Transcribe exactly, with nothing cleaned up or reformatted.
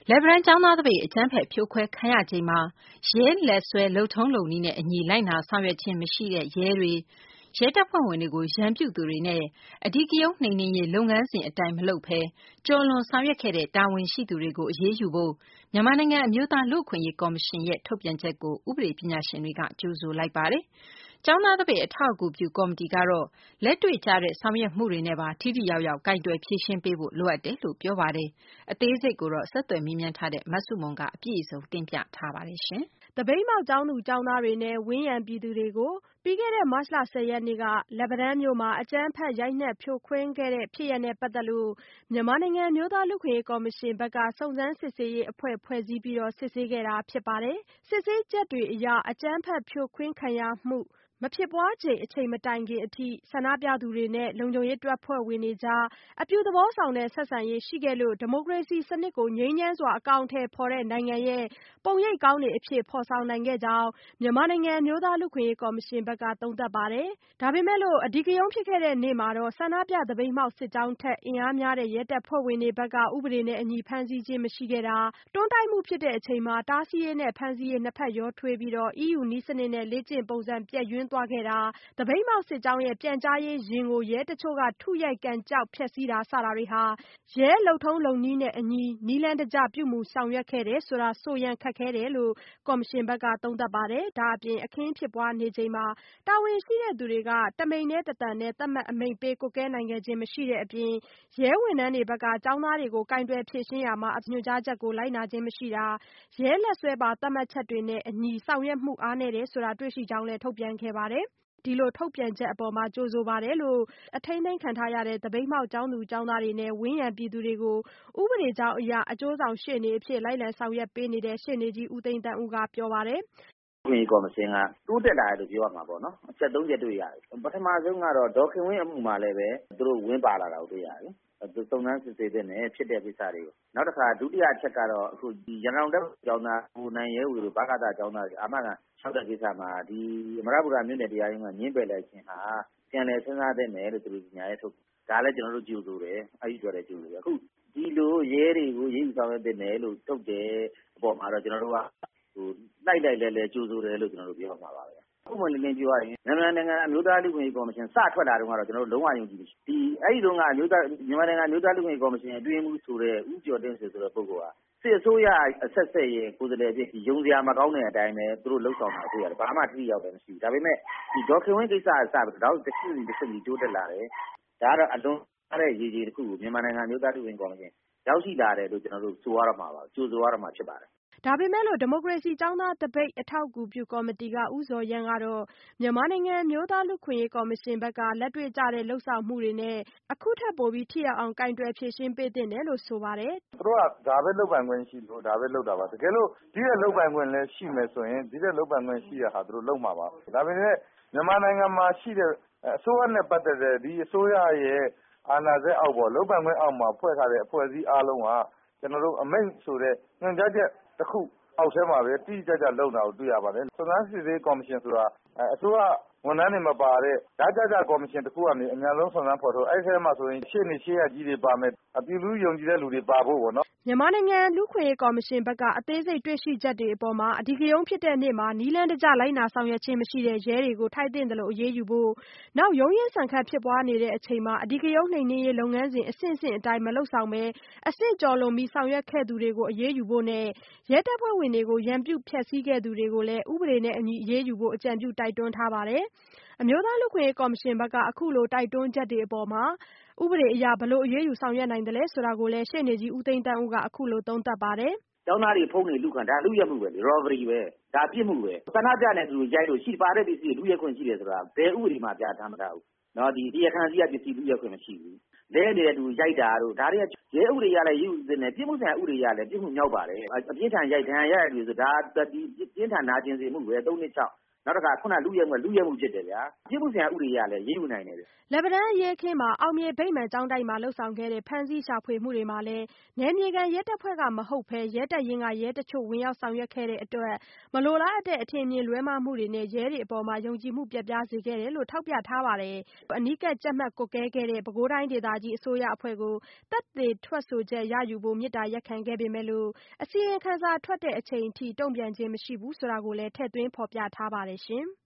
လက်ဘနွန်ကျောင်းသားသပိတ်အကြမ်းဖက်ဖြိုခွဲခံရချိန်မှာရဲလက်စွဲလုပ်ထုံးလုပ်နည်းနဲ့အညီလိုက်နာဆောင်ရွက်ခြင်းမရှိတဲ့ရဲတွေရဲတပ်ဖွဲ့ဝင်တွေကိုရန်ပြုသူတွေနဲ့အဓိကရုဏ်းနှိမ်နင်းရေးလုပ်ငန်းစဉ်အတိုင်းမလုပ်ဘဲကျော်လွန်ဆောင်ရွက်ခဲ့တဲ့တာဝန်ရှိသူတွေကိုအရေးယူဖို့မြန်မာနိုင်ငံအမျိုးသားလူ့အခွင့်အရေးကော်မရှင်ရဲ့ထုတ်ပြန်ချက်ကိုဥပဒေပညာရှင်တွေကကြိုဆိုလိုက်ပါတယ်။ကျောင်းသားသပိတ်အထောက်အကူပြုကော်မတီကတော့လက်တွေ့ကျတဲ့ဆောင်ရွက်မှုတွေနဲ့ပါထိထိရောက်ရောက်ကိုင်တွယ်ဖြေရှင်းပေးဖို့လိုအပ်တယ်လို့ပြောပါတယ်။အသေးစိတ်ကိုတော့ဆက်သွယ်မေးမြန်းထားတဲ့မဆုမွန်ကအပြည့်အစုံတင်ပြထားပါတယ်။သပိတ်မှောက်ကျောင်းသူကျောင်းသားတွေနဲ့ဝန်းရံပြည်သူတွေကိုပြီးခဲ့တဲ့မတ်လဆယ်ရက်နေ့ကလက်ပံတန်းမြို့မှာအကြမ်းဖက်ရိုက်နှက်ဖြိုခွင်းခဲ့တဲ့ဖြစ်ရပ်နဲ့ပတ်သက်လို့မြန်မာနိုင်ငံအမျိုးသားလူ့အခွင့်အရေးကော်မရှင်ဘက်ကစုံစမ်းစစ်ဆေးရေးအဖွဲ့ဖွဲ့စည်းပြီးစစ်ဆေးခဲ့တာဖြစ်ပါတယ်။စစ်ဆေးချက်တွေအရအကြမ်းဖက်ဖြိုခွင်းခံရမှုမဖြစ်ပွားချိန်အချိန်မတိုင်ခင်အထိဆန္ဒပြသူတွေနဲ့လုံခြုံရေးတပ်ဖွဲ့ဝင်တွေကြားအပြုသဘောဆောင်တဲ့ဆက်ဆံရေးရှိခဲ့လို့ဒီမိုကရေစီစနစ်ကိုငြိမ်းချမ်းစွာအကောင်အထည်ဖော်တဲ့နိုင်ငံရဲ့ပုံရိပ်ကောင်းတွေအဖြစ်ဖော်ဆောင်နိုင်ခဲ့ကြောင်းမြန်မာနိုင်ငံအမျိုးသားလူ့အခွင့်အရေးကော်မရှင်ဘက်ကသုံးသပ်ပါတယ်။ဒါပေမဲ့လို့အဓိကရုဏ်းဖြစ်ခဲ့တဲ့နေ့မှာတော့ဆန္ဒပြသပိတ်မှောက်စစ်ကြောင်းထက်အင်အားများတဲ့ရဲတပ်ဖွဲ့ဝင်တွေဘက်ကဥပဒေနဲ့အညီဖမ်းဆီးခြင်းမရှိခဲ့တာတွန်းတိုက်မှုဖြစ်တဲ့အချိန်မှာတားဆီးရေးနဲ့ဖမ်းဆီးရေးနှစ်ဖက်ရောထွေးပြီးတော့ အီးယူ နည်းစနစ်နဲ့လေ့ကျင့်ပုံစံပြည့်ယွင်းသွားခဲ့တာသပိတ်မှောက်စစ်ကြောင်းရဲ့ပြန်ကြားရေးယာဉ်ကိုရဲတချို့ကထုရိုက်ကန်ကျောက်ဖျက်ဆီးတာစတာတွေဟာရဲလုပ်ထုံးလုပ်နည်းနဲ့အညီနည်းလမ်းတကျပြုမှုဆောင်ရွက်ခဲ့တယ်ဆိုတာဆိုရန်ခက်ခဲတယ်လို့ကော်မရှင်ဘက်ကသုံးသပ်ပါတယ်။ဒါအပြင်အခင်းဖြစ်ပွားနေချိန်မှာတာဝန်ရှိတဲ့သူတွေကတမိန်နဲ့တသံနဲ့သတ်မှတ်အမိန့်ပေးကွပ်ကဲနိုင်ခဲ့ခြင်းမရှိတဲ့အပြင်ရဲဝန်ထမ်းတွေဘက်ကကျောင်းသားတွေကိုကင်တွယ်ဖြေရှင်းရမှာညွှန်ကြားချက်ကိုလိုက်နာခြင်းမရှိတာရဲလက်စွဲပါသတ်မှတ်ချက်တွေနဲ့အညီဆောင်ရွက်မှုအားနည်းတယ်ဆိုတာတွေ့ရှိကြောင်းလည်းထုတ်ပြန်ခဲ့ပါတယ်။ဒီလိုထုတ်ပြန်ချက်အပေါ်မှာကြိုဆိုပါတယ်လို့အထိန်းသိမ်းခံထားရတဲ့သပိတ်မှောက်ကျောင်းသူကျောင်းသားတွေနဲ့ဝန်းရံပြည်သူတွေကိုဥပဒေကြောင်းအရအကျိုးဆောင်ရှေ့နေအဖြစ်လိုက်လံဆောင်ရွက်ပေးနေတဲ့ရှေ့နေကြီးဦးသိန်းသန်းဦးကပြောပါတယ်။ဒီကော်မရှင်ကတိုးတက်လာတယ်လို့ပြောရမှာပေါ့နော်။အချက်သုံးချက်တွေ့ရတယ်။ပထမဆုံးကတော့ဒေါ်ခင်ဝင်းအမှုမှာလည်းပဲသူတို့ဝင်ပါလာတာကိုတွေ့ရတယ်။သူစုံစမ်းစစ်ဆေးတဲ့နဲ့ဖြစ်တဲ့ကိစ္စတွေကိုနောက်တစ်ခါဒုတိယအချက်ကတော့အခုဒီရန်ကုန်တပ်ကျောင်းသားကိုနိုင်ရဲဝေတို့ဘာကတာကျောင်းသားအာမခံ၆တဲ့ကိစ္စမှာဒီအမရပူရမြို့နယ်တရားရုံးကညှင်းပယ်လိုက်ခြင်းဟာပြန်လည်စဉ်းစားသင့်တယ်လို့သူတို့ညာရဲထုတ်ဒါလည်းကျွန်တော်တို့ကြိုဆိုတယ်အဲ့ဒီပြောတယ်ကြိုဆိုတယ်အခုဒီလိုရဲတွေကိုရေးယူဆောင်ရွက်သင့်တယ်လို့ထုတ်တယ်အပေါ်မှာတော့ကျွန်တော်တို့ကဟိုလိုက်လိုက်လဲလဲကြိုဆိုတယ်လို့ကျွန်တော်တို့ပြောမှာပါပဲဥပမာလင်းလင်းပြောရရင်နိုင်ငံနိုင်ငံအမျိုးသားလူ့အခွင့်အရေးကော်မရှင်စထွက်လာတော့ကတော့ကျွန်တော်တို့လုံးဝယုံကြည်မရှိဒီအဲ့ဒီတော့ကအမျိုးသားမြန်မာနိုင်ငံအမျိုးသားလူ့အခွင့်အရေးကော်မရှင်အတွင်းမှုဆိုတဲ့ဥကျော်တင်ဆိုတဲ့ပုဂ္ဂိုလ်ဟာစစ်အစိုးရအဆက်ဆက်ရဲ့ကိုယ်စားလှယ်ဖြစ်ဒီယုံစရာမကောင်းတဲ့အတိုင်းပဲသူတို့လှုပ်ဆောင်တာတွေ့ရတယ်ဘာမှထိရောက်တယ်မရှိဘူးဒါပေမဲ့ဒီဒေါ်ခင်ဝင်းကိစ္စအစတော့တော့တစ်ခုတစ်ခုတိုးတက်လာတယ်ဒါကတော့အလွန်အားတဲ့ရည်ရည်တစ်ခုကိုမြန်မာနိုင်ငံအမျိုးသားလူ့အခွင့်အရေးကော်မရှင်ရောက်ရှိလာတယ်လို့ကျွန်တော်တို့ဆိုရတော့မှာပါကြိုးဆိုရတော့မှာဖြစ်ပါတယ်ဒါပေမဲ့လို့ဒီမိုကရေစီကျောင်းသားတပိတ်အထောက်အကူပြုကော်မတီကဦးဇော်ရန်ကတော့မြန်မာနိုင်ငံမျိုးသားလူ့ခွင့်ရေးကော်မရှင်ဘက်ကလက်တွေ့ကျတဲ့လှုပ်ဆောင်မှုတွေနဲ့အခုထပ်ပိုပြီးထိရောက်အောင်ကင်တွယ်ဖြည့်ရှင်းပေးတင်တယ်လို့ဆိုပါတယ်သူတို့ကဒါပဲလုပ်ပိုင်ခွင့်ရှိလို့ဒါပဲလုပ်တာပါတကယ်လို့ဒီတဲ့လုပ်ပိုင်ခွင့်လည်းရှိမယ်ဆိုရင်ဒီတဲ့လုပ်ပိုင်ခွင့်ရှိရဟာသူတို့လုပ်မှာပါဒါပေမဲ့မြန်မာနိုင်ငံမှာရှိတဲ့အစိုးရနဲ့ပတ်သက်တဲ့ဒီအစိုးရရဲ့အာဏာစက်အောက်ပေါ်လုပ်ပိုင်ခွင့်အောက်မှာဖွဲ့ထားတဲ့အဖွဲ့အစည်းအားလုံးကကျွန်တော်တို့အမိန့်ဆိုတဲ့ညွှန်ကြားချက်တစ်ခုအောက်ထဲမှာပဲတိကျကျလုံတာကိုတွေ့ရပါတယ်။စုံစမ်းစစ်ဆေးကော်မရှင်ဆိုတာအစိုးရဝန်ထမ်းတွေမပါတဲ့ဓာတ်ကြကြကော်မရှင်တစ်ခုကနေအများဆုံးစုံစမ်းဖော်ထုတ်အဲ့ဒီထဲမှာဆိုရင်ရှေ့နေရှေ့ရကြီးတွေပါမယ်အပြည်လူယုံကြည်တဲ့လူတွေပါဖို့ပေါ့နော်မြန်မာနိုင်ငံလူ့ခွင့်ရေးကော်မရှင်ဘက်ကအသေးစိတ်တွေ့ရှိချက်တွေအပေါ်မှာအဓိကရုဏ်းဖြစ်တဲ့နေ့မှာနီးလန်းတကျလိုက်နာဆောင်ရွက်ခြင်းမရှိတဲ့ရဲတွေကိုထိုက်သင့်တယ်လို့အရေးယူဖို့နောက်ရုံးရင်းဆန်ခတ်ဖြစ်ပွားနေတဲ့အချိန်မှာအဓိကရုဏ်းနှိမ်နင်းရေးလုပ်ငန်းစဉ်အဆင့်ဆင့်အတိုင်းမလုပ်ဆောင်ဘဲအဆင့်ကျော်လွန်ပြီးဆောင်ရွက်ခဲ့သူတွေကိုအရေးယူဖို့နဲ့ရဲတပ်ဖွဲ့ဝင်တွေကိုရန်ပြုဖျက်ဆီးခဲ့သူတွေကိုလည်းဥပဒေနဲ့အညီအရေးယူဖို့အကြံပြုတိုက်တွန်းထားပါတယ်။အမျိုးသားလူ့ခွင့်ရေးကော်မရှင်ဘက်ကအခုလိုတိုက်တွန်းချက်တွေအပေါ်မှာဥပဒေအရဘယ်လိုအရေးယူဆောင်ရွက်နိုင်တယ်လဲဆိုတာကိုလည်းရှေ့နေကြီးဦးသိန်းသန်းဦးကအခုလိုသုံးသပ်ပါတယ်။ကျောင်းသားတွေဖုန်းတွေလူခံဒါလူရက်မှုပဲလေ robbery ပဲဒါပြစ်မှုပဲဆန္ဒပြနေသူရိုက်လို့ရှိပါတဲ့ပစ္စည်းလူရက်ခွင့်ရှိတယ်ဆိုတာဘယ်ဥပဒေမှာပြထားမထားဘူး။နော်ဒီတရားခံစီကပစ္စည်းလူရက်ခွင့်မရှိဘူး။လဲနေတဲ့သူရိုက်တာတို့ဒါတွေကရဲဥပဒေရလည်းယူစနေပြစ်မှုဆိုင်ဥပဒေရလည်းပြစ်မှုမြောက်ပါတယ်။အပြင်းထန်ရိုက်ဒဏ်ရာရတဲ့လူဆိုဒါဒီပြင်းထန်နာကျင်စေမှုပဲသုံးနှစ်ချောက်နောက်တစ်ခါခုနလူရဲမှုလူရဲမှုဖြစ်တယ်ဗျာပြစ်မှုဆိုင်ရာဥပဒေရလည်းရေးယူနိုင်တယ်။လက်ပံတန်းရဲခင်းမှာအောင်မြေဗိမ္မာန်ကျောင်းတိုက်မှာလှုပ်ဆောင်ခဲ့တဲ့ဖမ်းဆီးရှာဖွေမှုတွေမှာလည်းနယ်မြေခံရဲတပ်ဖွဲ့ကမဟုတ်ဘဲရဲတပ်ရင်းကရဲတချို့ဝင်ရောက်ဆောင်ရွက်ခဲ့တဲ့အတွက်မလိုလားအပ်တဲ့အထင်အမြင်လွဲမှားမှုတွေနဲ့ရဲတွေအပေါ်ယုံကြည်မှုပျက်ပြားစေခဲ့တယ်လို့ထောက်ပြထားပါတယ်။အနီးကပ်ကြပ်မတ်ကွပ်ကဲခဲ့တဲ့ပဲခူးတိုင်းဒေသကြီးအစိုးရအဖွဲ့ကိုသက်သေထွက်ဆိုချက်ရယူဖို့မေတ္တာရပ်ခံခဲ့ပေမဲ့လို့အစီရင်ခံစာထွက်တဲ့အချိန်အထိတုံ့ပြန်ခြင်းမရှိဘူးဆိုတာကိုလည်းထည့်သွင်းဖော်ပြထားပါတယ်ရှင်။